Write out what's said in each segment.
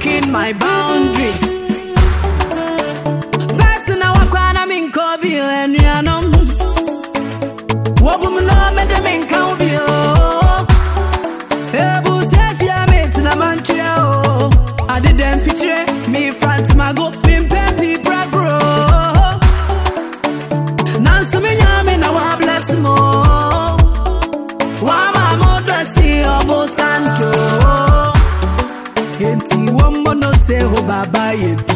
walking my boundaries. First now I cry na min kobi and yanum. Wobum no me de min kobi oh. Ebu says ya me tina manchia oh. I didn't feature me front my go pim pepi bra bro. Nansu me nyame na wa bless mo. Wa ma mo dressy obo santo. Enti woman no say oh baba yebi.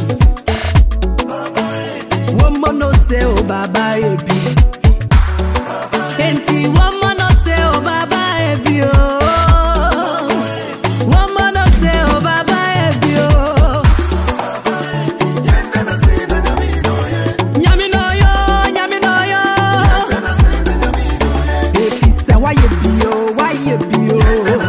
Woman no say oh baba yebi. Enti woman no say oh baba yebi oh. Woman no say oh baba yebi oh. Nyami no yo, nyami no yo. If he say why yebi oh, why yebi oh.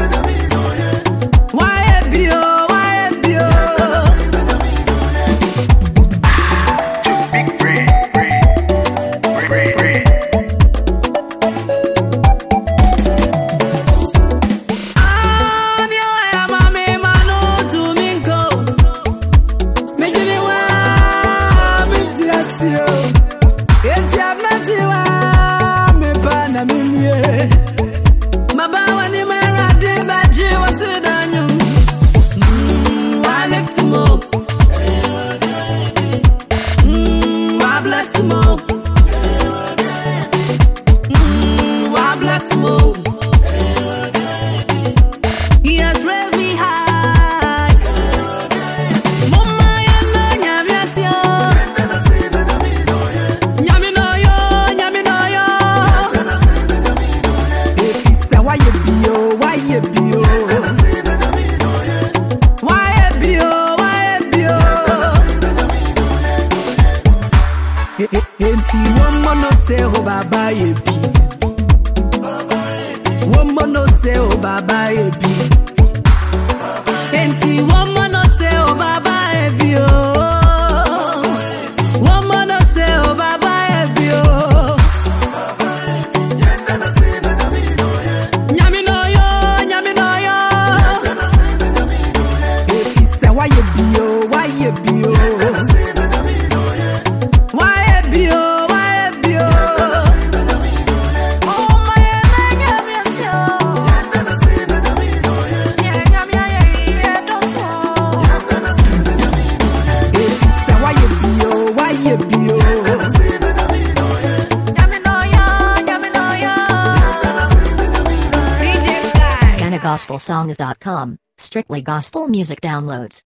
Enti woman no say oh baba yebi. Woman no say oh baba yebi. Enti woman no say oh baba yebi oh. Woman no say oh baba yebi oh. Nyami no yo, nyami no yo. If he say why yebi oh, why yebi oh. GhanaGospelSongs.com, strictly gospel music downloads.